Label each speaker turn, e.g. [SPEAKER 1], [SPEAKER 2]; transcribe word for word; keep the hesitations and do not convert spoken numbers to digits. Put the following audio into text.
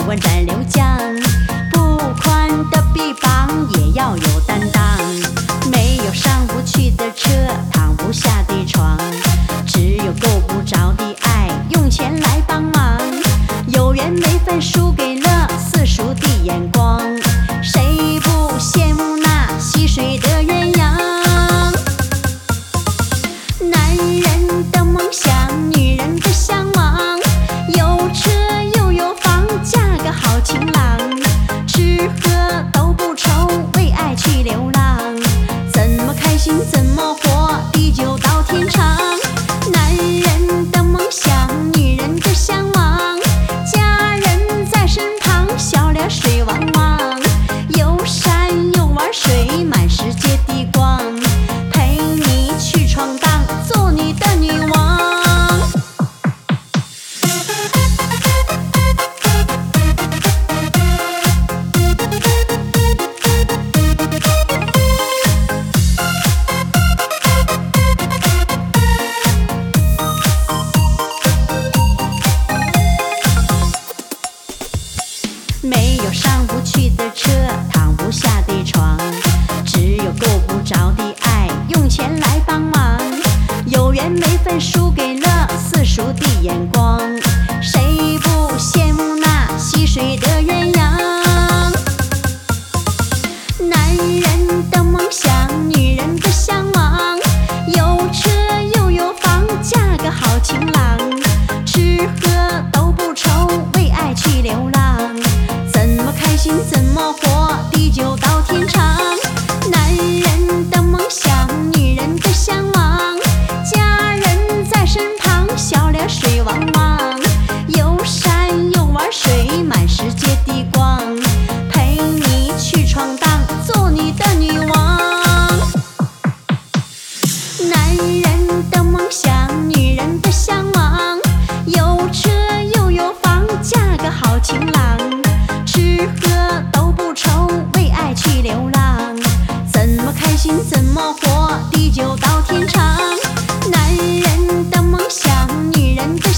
[SPEAKER 1] 管战六将，不宽的臂膀也要有担当。没有上不去的车，躺不下的床，只有够不着的爱，用钱来帮忙。有缘没分输给了世俗的眼光，谁不羡慕那溪水的鸳鸯？男人的梦想，女人的向往，有车又有房，嫁个好情郎，吃喝都不愁，为爱去流浪，怎么开心怎么活，地久到天长。男人的梦想，女人的向往，家人在身旁，笑脸水汪汪，有山有玩水，满世界的光，陪你去闯荡，做你的女王。没有上不去的车，躺不下的床，只有够不着的爱，用钱来帮忙。有缘没分输给了世俗的眼光，谁不羡慕那溪水的鸳鸯？男人的梦想，女人的向往，有车又有房，嫁个好情郎，吃喝都不愁，为爱去流浪，怎么开心怎么活，地久到天长。男人的梦想，女人的向往，家人在身旁，笑脸水汪汪，有山有玩水，满世界的光，陪你去闯荡，做你的女王。男人的梦想，女人的向往，有车又有房，嫁个好情郎，吃喝都不愁，为爱去流浪，怎么开心怎么活，地久到天长。男人的梦想，女人的